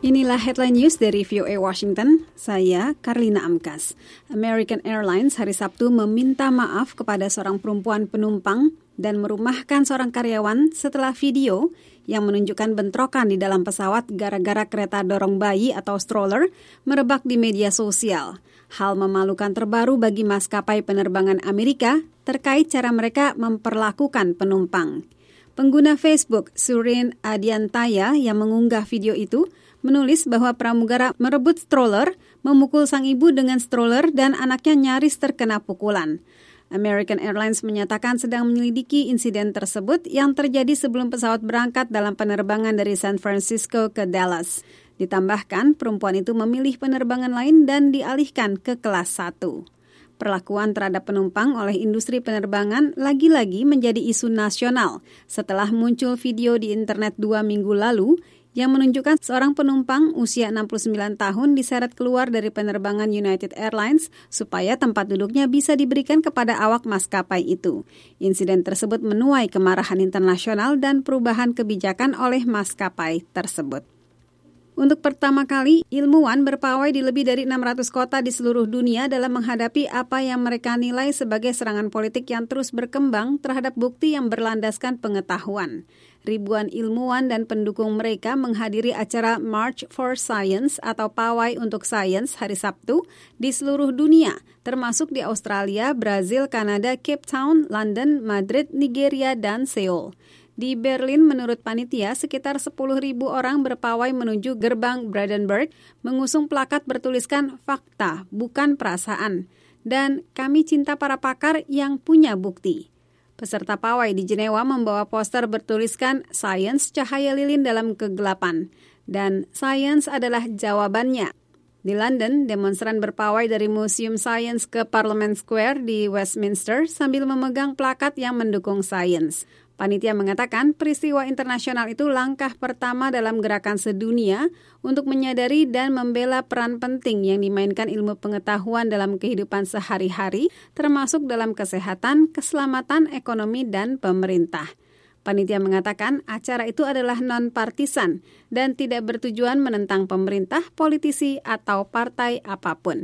Inilah headline news dari VOA Washington. Saya Karlina Amkas. American Airlines hari Sabtu meminta maaf kepada seorang perempuan penumpang dan merumahkan seorang karyawan setelah video yang menunjukkan bentrokan di dalam pesawat gara-gara kereta dorong bayi atau stroller merebak di media sosial. Hal memalukan terbaru bagi maskapai penerbangan Amerika terkait cara mereka memperlakukan penumpang. Pengguna Facebook Surin Adiantaya yang mengunggah video itu menulis bahwa pramugara merebut stroller, memukul sang ibu dengan stroller dan anaknya nyaris terkena pukulan. American Airlines menyatakan sedang menyelidiki insiden tersebut yang terjadi sebelum pesawat berangkat dalam penerbangan dari San Francisco ke Dallas. Ditambahkan, perempuan itu memilih penerbangan lain dan dialihkan ke kelas 1. Perlakuan terhadap penumpang oleh industri penerbangan lagi-lagi menjadi isu nasional setelah muncul video di internet 2 minggu lalu yang menunjukkan seorang penumpang usia 69 tahun diseret keluar dari penerbangan United Airlines supaya tempat duduknya bisa diberikan kepada awak maskapai itu. Insiden tersebut menuai kemarahan internasional dan perubahan kebijakan oleh maskapai tersebut. Untuk pertama kali, ilmuwan berpawai di lebih dari 600 kota di seluruh dunia dalam menghadapi apa yang mereka nilai sebagai serangan politik yang terus berkembang terhadap bukti yang berlandaskan pengetahuan. Ribuan ilmuwan dan pendukung mereka menghadiri acara March for Science atau Pawai untuk Sains hari Sabtu di seluruh dunia, termasuk di Australia, Brazil, Kanada, Cape Town, London, Madrid, Nigeria, dan Seoul. Di Berlin, menurut panitia, sekitar 10.000 orang berpawai menuju gerbang Brandenburg, mengusung plakat bertuliskan fakta, bukan perasaan, dan kami cinta para pakar yang punya bukti. Peserta pawai di Jenewa membawa poster bertuliskan Science cahaya lilin dalam kegelapan, dan Science adalah jawabannya. Di London, demonstran berpawai dari Museum Science ke Parliament Square di Westminster sambil memegang plakat yang mendukung Science. Panitia mengatakan peristiwa internasional itu langkah pertama dalam gerakan sedunia untuk menyadari dan membela peran penting yang dimainkan ilmu pengetahuan dalam kehidupan sehari-hari, termasuk dalam kesehatan, keselamatan, ekonomi, dan pemerintah. Panitia mengatakan acara itu adalah non-partisan dan tidak bertujuan menentang pemerintah, politisi, atau partai apapun.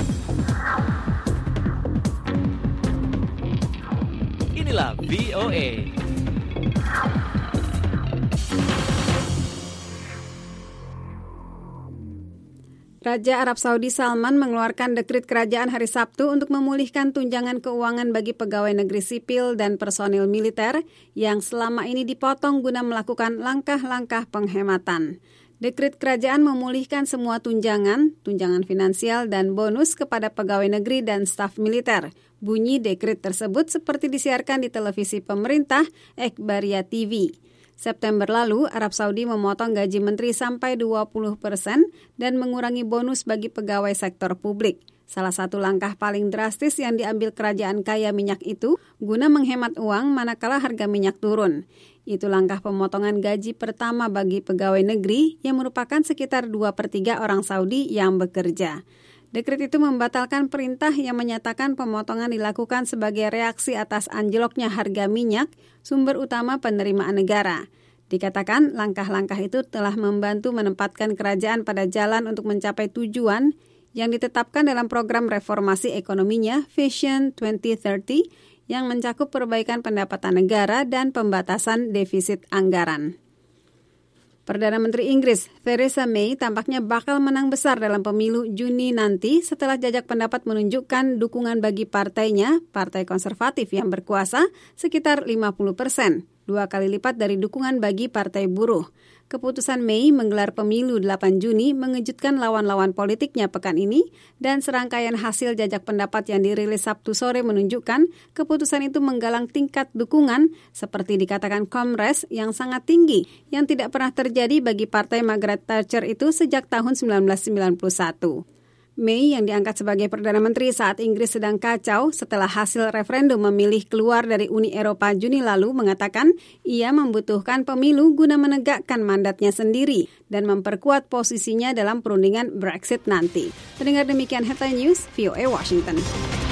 Inilah VOA. Raja Arab Saudi Salman mengeluarkan dekret kerajaan hari Sabtu untuk memulihkan tunjangan keuangan bagi pegawai negeri sipil dan personil militer yang selama ini dipotong guna melakukan langkah-langkah penghematan. Dekret kerajaan memulihkan semua tunjangan finansial dan bonus kepada pegawai negeri dan staf militer. Bunyi dekret tersebut seperti disiarkan di televisi pemerintah Ekbaria TV. September lalu, Arab Saudi memotong gaji menteri sampai 20% dan mengurangi bonus bagi pegawai sektor publik. Salah satu langkah paling drastis yang diambil kerajaan kaya minyak itu guna menghemat uang manakala harga minyak turun. Itu langkah pemotongan gaji pertama bagi pegawai negeri yang merupakan sekitar 2/3 orang Saudi yang bekerja. Dekret itu membatalkan perintah yang menyatakan pemotongan dilakukan sebagai reaksi atas anjloknya harga minyak, sumber utama penerimaan negara. Dikatakan langkah-langkah itu telah membantu menempatkan kerajaan pada jalan untuk mencapai tujuan yang ditetapkan dalam program reformasi ekonominya Vision 2030 yang mencakup perbaikan pendapatan negara dan pembatasan defisit anggaran. Perdana Menteri Inggris Theresa May tampaknya bakal menang besar dalam pemilu Juni nanti setelah jajak pendapat menunjukkan dukungan bagi partainya, Partai Konservatif yang berkuasa, sekitar 50%, 2 kali lipat dari dukungan bagi Partai Buruh. Keputusan May menggelar pemilu 8 Juni mengejutkan lawan-lawan politiknya pekan ini dan serangkaian hasil jajak pendapat yang dirilis Sabtu sore menunjukkan keputusan itu menggalang tingkat dukungan seperti dikatakan Komres yang sangat tinggi yang tidak pernah terjadi bagi partai Margaret Thatcher itu sejak tahun 1991. May yang diangkat sebagai Perdana Menteri saat Inggris sedang kacau setelah hasil referendum memilih keluar dari Uni Eropa Juni lalu mengatakan ia membutuhkan pemilu guna menegakkan mandatnya sendiri dan memperkuat posisinya dalam perundingan Brexit nanti. Pendengar demikian Headline News, VOA Washington.